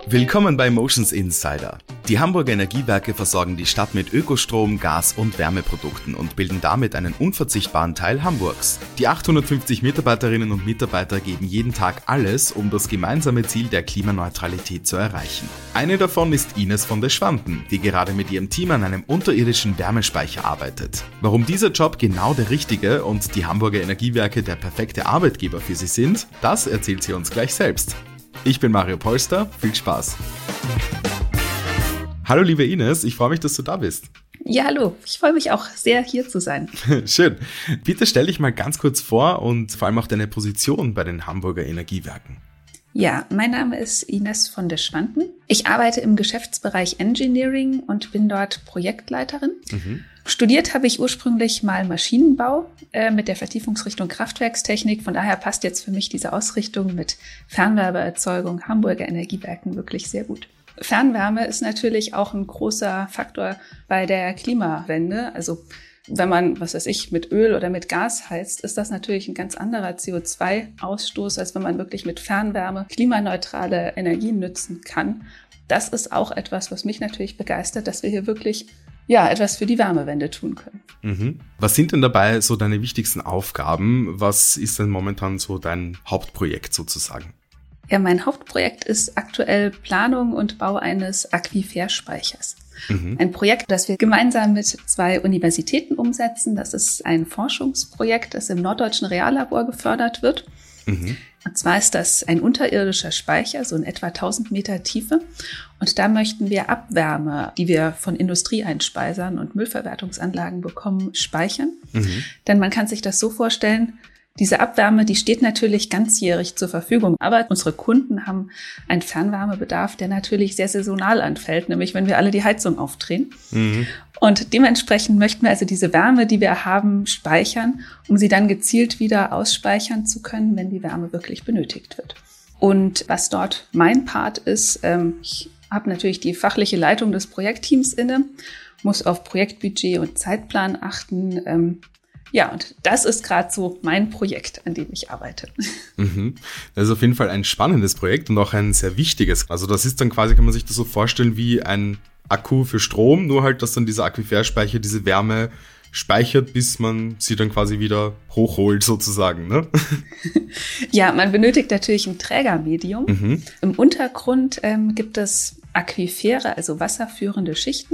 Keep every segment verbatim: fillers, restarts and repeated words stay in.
Willkommen bei Motions Insider. Die Hamburger Energiewerke versorgen die Stadt mit Ökostrom, Gas- und Wärmeprodukten und bilden damit einen unverzichtbaren Teil Hamburgs. Die achthundertfünfzig Mitarbeiterinnen und Mitarbeiter geben jeden Tag alles, um das gemeinsame Ziel der Klimaneutralität zu erreichen. Eine davon ist Ines von der Schwanten, die gerade mit ihrem Team an einem unterirdischen Wärmespeicher arbeitet. Warum dieser Job genau der richtige und die Hamburger Energiewerke der perfekte Arbeitgeber für sie sind, das erzählt sie uns gleich selbst. Ich bin Mario Polster, viel Spaß. Hallo liebe Ines, ich freue mich, dass du da bist. Ja, hallo, ich freue mich auch sehr, hier zu sein. Schön. Bitte stell dich mal ganz kurz vor und vor allem auch deine Position bei den Hamburger Energiewerken. Ja, mein Name ist Ines von der Schwanten. Ich arbeite im Geschäftsbereich Engineering und bin dort Projektleiterin. Mhm. Studiert habe ich ursprünglich mal Maschinenbau äh, mit der Vertiefungsrichtung Kraftwerkstechnik. Von daher passt jetzt für mich diese Ausrichtung mit Fernwärmeerzeugung Hamburger Energiewerken wirklich sehr gut. Fernwärme ist natürlich auch ein großer Faktor bei der Klimawende. Also wenn man, was weiß ich, mit Öl oder mit Gas heizt, ist das natürlich ein ganz anderer C O zwei Ausstoß, als wenn man wirklich mit Fernwärme klimaneutrale Energien nutzen kann. Das ist auch etwas, was mich natürlich begeistert, dass wir hier wirklich ja etwas für die Wärmewende tun können. Mhm. Was sind denn dabei so deine wichtigsten Aufgaben? Was ist denn momentan so dein Hauptprojekt sozusagen? Ja, mein Hauptprojekt ist aktuell Planung und Bau eines Aquiferspeichers. Mhm. Ein Projekt, das wir gemeinsam mit zwei Universitäten umsetzen. Das ist ein Forschungsprojekt, das im Norddeutschen Reallabor gefördert wird. Mhm. Und zwar ist das ein unterirdischer Speicher, so in etwa tausend Meter Tiefe. Und da möchten wir Abwärme, die wir von Industrieeinspeisern und Müllverwertungsanlagen bekommen, speichern. Mhm. Denn man kann sich das so vorstellen, diese Abwärme, die steht natürlich ganzjährig zur Verfügung. Aber unsere Kunden haben einen Fernwärmebedarf, der natürlich sehr saisonal anfällt, nämlich wenn wir alle die Heizung aufdrehen. Mhm. Und dementsprechend möchten wir also diese Wärme, die wir haben, speichern, um sie dann gezielt wieder ausspeichern zu können, wenn die Wärme wirklich benötigt wird. Und was dort mein Part ist, ähm, ich habe natürlich die fachliche Leitung des Projektteams inne, muss auf Projektbudget und Zeitplan achten. Ähm, Ja, und das ist gerade so mein Projekt, an dem ich arbeite. Mhm. Das ist auf jeden Fall ein spannendes Projekt und auch ein sehr wichtiges. Also das ist dann quasi, kann man sich das so vorstellen, wie ein Akku für Strom, nur halt, dass dann dieser Aquiferspeicher diese Wärme speichert, bis man sie dann quasi wieder hochholt sozusagen, ne? Ja, man benötigt natürlich ein Trägermedium. Mhm. Im Untergrund ähm, gibt es Aquifere, also wasserführende Schichten.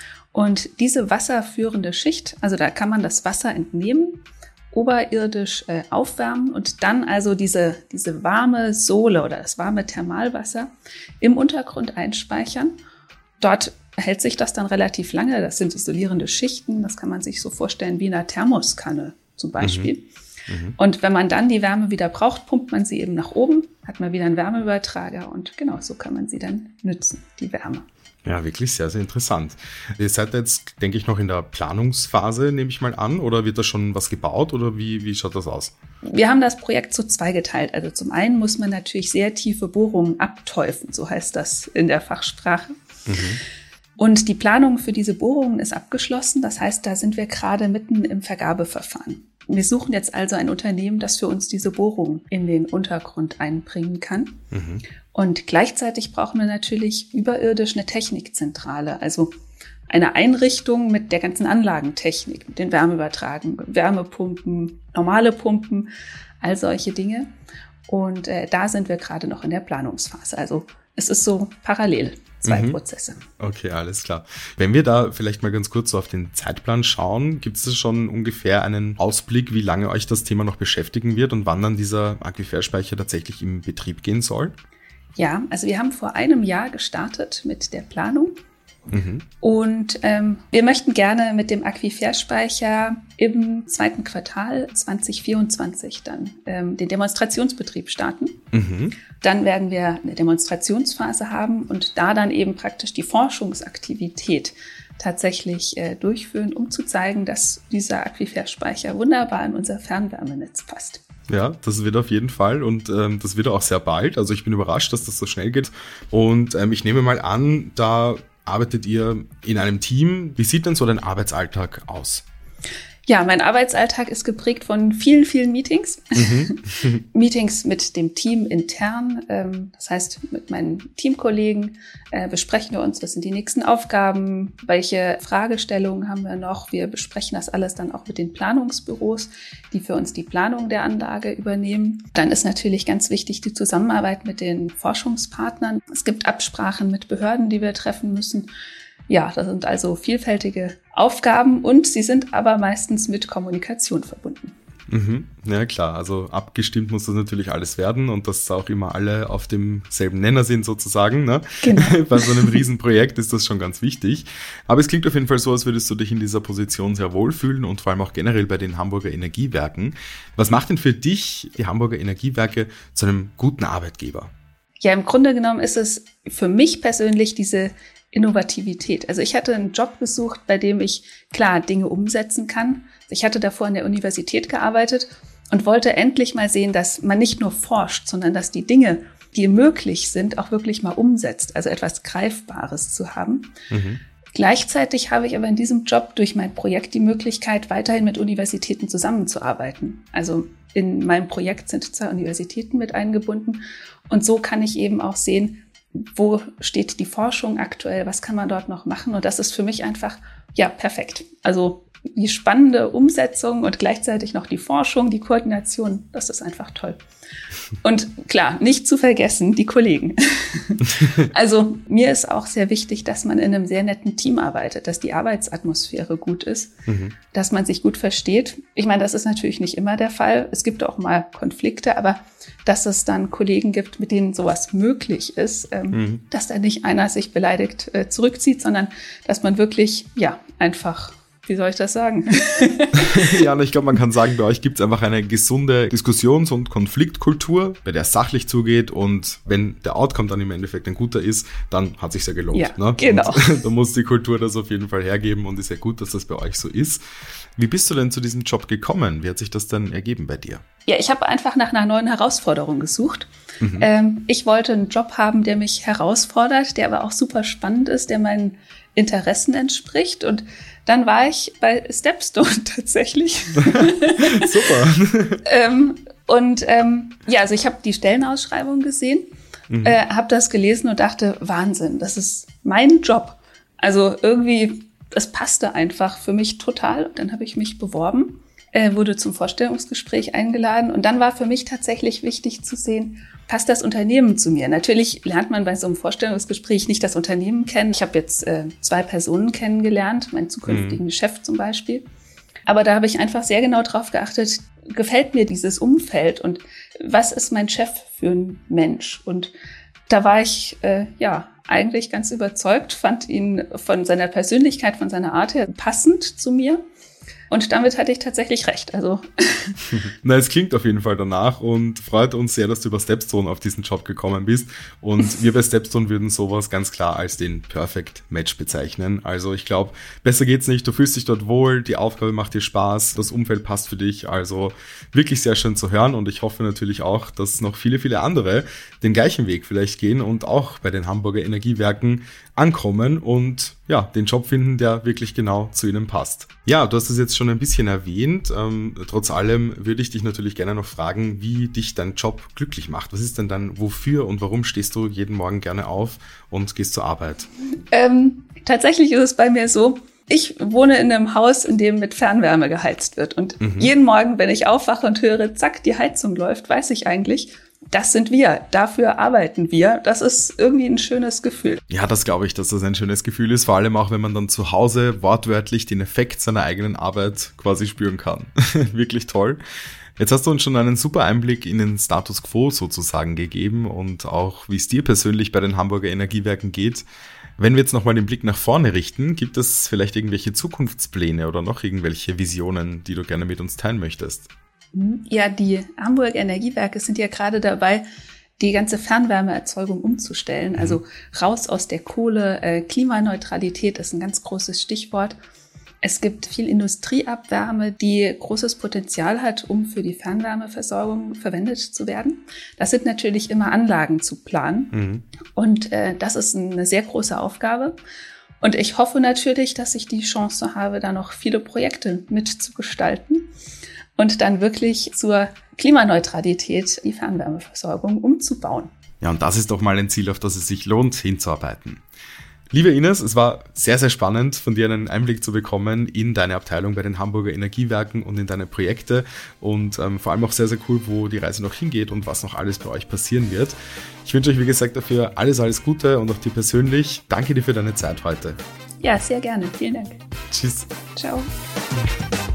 Und diese wasserführende Schicht, also da kann man das Wasser entnehmen, oberirdisch äh, aufwärmen und dann also diese, diese warme Sohle oder das warme Thermalwasser im Untergrund einspeichern. Dort hält sich das dann relativ lange. Das sind isolierende Schichten. Das kann man sich so vorstellen wie in einer Thermoskanne zum Beispiel. Mhm. Mhm. Und wenn man dann die Wärme wieder braucht, pumpt man sie eben nach oben, hat man wieder einen Wärmeübertrager und genau so kann man sie dann nützen, die Wärme. Ja, wirklich sehr, sehr interessant. Ihr seid jetzt, denke ich, noch in der Planungsphase, nehme ich mal an, oder wird da schon was gebaut oder wie, wie schaut das aus? Wir haben das Projekt so zweigeteilt. Also zum einen muss man natürlich sehr tiefe Bohrungen abteufen, so heißt das in der Fachsprache. Mhm. Und die Planung für diese Bohrungen ist abgeschlossen. Das heißt, da sind wir gerade mitten im Vergabeverfahren. Wir suchen jetzt also ein Unternehmen, das für uns diese Bohrungen in den Untergrund einbringen kann. Mhm. Und gleichzeitig brauchen wir natürlich überirdisch eine Technikzentrale, also eine Einrichtung mit der ganzen Anlagentechnik, mit den Wärmeübertragen, Wärmepumpen, normale Pumpen, all solche Dinge. Und äh, da sind wir gerade noch in der Planungsphase. Also es ist so parallel. Zwei mhm. Prozesse. Okay, alles klar. Wenn wir da vielleicht mal ganz kurz so auf den Zeitplan schauen, gibt es schon ungefähr einen Ausblick, wie lange euch das Thema noch beschäftigen wird und wann dann dieser Aquiferspeicher tatsächlich in Betrieb gehen soll? Ja, also wir haben vor einem Jahr gestartet mit der Planung. Mhm. Und ähm, wir möchten gerne mit dem Aquiferspeicher im zweiten Quartal zwanzig vierundzwanzig dann ähm, den Demonstrationsbetrieb starten. Mhm. Dann werden wir eine Demonstrationsphase haben und da dann eben praktisch die Forschungsaktivität tatsächlich äh, durchführen, um zu zeigen, dass dieser Aquiferspeicher wunderbar in unser Fernwärmenetz passt. Ja, das wird auf jeden Fall und ähm, das wird auch sehr bald. Also ich bin überrascht, dass das so schnell geht. Und ähm, ich nehme mal an, da arbeitet ihr in einem Team. Wie sieht denn so dein Arbeitsalltag aus? Ja, mein Arbeitsalltag ist geprägt von vielen, vielen Meetings. Mhm. Meetings mit dem Team intern. Ähm, das heißt, mit meinen Teamkollegen äh, besprechen wir uns, was sind die nächsten Aufgaben, welche Fragestellungen haben wir noch. Wir besprechen das alles dann auch mit den Planungsbüros, die für uns die Planung der Anlage übernehmen. Dann ist natürlich ganz wichtig die Zusammenarbeit mit den Forschungspartnern. Es gibt Absprachen mit Behörden, die wir treffen müssen. Ja, das sind also vielfältige Aufgaben und sie sind aber meistens mit Kommunikation verbunden. Mhm. Ja klar, also abgestimmt muss das natürlich alles werden und dass auch immer alle auf demselben Nenner sind sozusagen. Ne? Genau. Bei so einem Riesenprojekt ist das schon ganz wichtig. Aber es klingt auf jeden Fall so, als würdest du dich in dieser Position sehr wohlfühlen und vor allem auch generell bei den Hamburger Energiewerken. Was macht denn für dich die Hamburger Energiewerke zu einem guten Arbeitgeber? Ja, im Grunde genommen ist es für mich persönlich diese Innovativität. Also ich hatte einen Job gesucht, bei dem ich klar Dinge umsetzen kann. Ich hatte davor an der Universität gearbeitet und wollte endlich mal sehen, dass man nicht nur forscht, sondern dass die Dinge, die möglich sind, auch wirklich mal umsetzt. Also etwas Greifbares zu haben. Mhm. Gleichzeitig habe ich aber in diesem Job durch mein Projekt die Möglichkeit, weiterhin mit Universitäten zusammenzuarbeiten. Also in meinem Projekt sind zwei Universitäten mit eingebunden. Und so kann ich eben auch sehen, wo steht die Forschung aktuell, was kann man dort noch machen? Und das ist für mich einfach, ja, perfekt. Also die spannende Umsetzung und gleichzeitig noch die Forschung, die Koordination, das ist einfach toll. Und klar, nicht zu vergessen, die Kollegen. Also mir ist auch sehr wichtig, dass man in einem sehr netten Team arbeitet, dass die Arbeitsatmosphäre gut ist, mhm. dass man sich gut versteht. Ich meine, das ist natürlich nicht immer der Fall. Es gibt auch mal Konflikte, aber dass es dann Kollegen gibt, mit denen sowas möglich ist, ähm, mhm. dass da nicht einer sich beleidigt äh, zurückzieht, sondern dass man wirklich, ja, einfach, wie soll ich das sagen? Ja, und ich glaube, man kann sagen, bei euch gibt es einfach eine gesunde Diskussions- und Konfliktkultur, bei der es sachlich zugeht und wenn der Outcome dann im Endeffekt ein guter ist, dann hat es sich ja gelohnt. Ja, ne? Genau. Und da muss die Kultur das auf jeden Fall hergeben und ist ja gut, dass das bei euch so ist. Wie bist du denn zu diesem Job gekommen? Wie hat sich das denn ergeben bei dir? Ja, ich habe einfach nach einer neuen Herausforderung gesucht. Mhm. Ähm, ich wollte einen Job haben, der mich herausfordert, der aber auch super spannend ist, der meinen Interessen entspricht. Und dann war ich bei Stepstone tatsächlich. Super. ähm, und ähm, ja, also ich habe die Stellenausschreibung gesehen, mhm. äh, habe das gelesen und dachte, Wahnsinn, das ist mein Job. Also irgendwie, das passte einfach für mich total. Und dann habe ich mich beworben, äh, wurde zum Vorstellungsgespräch eingeladen. Und dann war für mich tatsächlich wichtig zu sehen, passt das Unternehmen zu mir? Natürlich lernt man bei so einem Vorstellungsgespräch nicht das Unternehmen kennen. Ich habe jetzt äh, zwei Personen kennengelernt, meinen zukünftigen mhm. Chef zum Beispiel. Aber da habe ich einfach sehr genau drauf geachtet, gefällt mir dieses Umfeld und was ist mein Chef für ein Mensch? Und da war ich äh, ja eigentlich ganz überzeugt, fand ihn von seiner Persönlichkeit, von seiner Art her passend zu mir. Und damit hatte ich tatsächlich recht. Also Na, es klingt auf jeden Fall danach und freut uns sehr, dass du über Stepstone auf diesen Job gekommen bist. Und wir bei Stepstone würden sowas ganz klar als den Perfect Match bezeichnen. Also ich glaube, besser geht's nicht. Du fühlst dich dort wohl, die Aufgabe macht dir Spaß, das Umfeld passt für dich. Also wirklich sehr schön zu hören und ich hoffe natürlich auch, dass noch viele, viele andere den gleichen Weg vielleicht gehen und auch bei den Hamburger Energiewerken ankommen und ja, den Job finden, der wirklich genau zu ihnen passt. Ja, du hast es jetzt schon ein bisschen erwähnt. Ähm, trotz allem würde ich dich natürlich gerne noch fragen, wie dich dein Job glücklich macht. Was ist denn dann, wofür und warum stehst du jeden Morgen gerne auf und gehst zur Arbeit? Ähm, tatsächlich ist es bei mir so, ich wohne in einem Haus, in dem mit Fernwärme geheizt wird. Und mhm. jeden Morgen, wenn ich aufwache und höre, zack, die Heizung läuft, weiß ich eigentlich, das sind wir, dafür arbeiten wir. Das ist irgendwie ein schönes Gefühl. Ja, das glaube ich, dass das ein schönes Gefühl ist, vor allem auch, wenn man dann zu Hause wortwörtlich den Effekt seiner eigenen Arbeit quasi spüren kann. Wirklich toll. Jetzt hast du uns schon einen super Einblick in den Status Quo sozusagen gegeben und auch, wie es dir persönlich bei den Hamburger Energiewerken geht. Wenn wir jetzt nochmal den Blick nach vorne richten, gibt es vielleicht irgendwelche Zukunftspläne oder noch irgendwelche Visionen, die du gerne mit uns teilen möchtest? Ja, die Hamburger Energiewerke sind ja gerade dabei, die ganze Fernwärmeerzeugung umzustellen. Also raus aus der Kohle. Äh, Klimaneutralität ist ein ganz großes Stichwort. Es gibt viel Industrieabwärme, die großes Potenzial hat, um für die Fernwärmeversorgung verwendet zu werden. Das sind natürlich immer Anlagen zu planen. Mhm. Und äh, das ist eine sehr große Aufgabe. Und ich hoffe natürlich, dass ich die Chance habe, da noch viele Projekte mitzugestalten und dann wirklich zur Klimaneutralität die Fernwärmeversorgung umzubauen. Ja, und das ist doch mal ein Ziel, auf das es sich lohnt, hinzuarbeiten. Liebe Ines, es war sehr, sehr spannend, von dir einen Einblick zu bekommen in deine Abteilung bei den Hamburger Energiewerken und in deine Projekte und ähm, vor allem auch sehr, sehr cool, wo die Reise noch hingeht und was noch alles bei euch passieren wird. Ich wünsche euch, wie gesagt, dafür alles, alles Gute und auch dir persönlich. Danke dir für deine Zeit heute. Ja, sehr gerne. Vielen Dank. Tschüss. Ciao.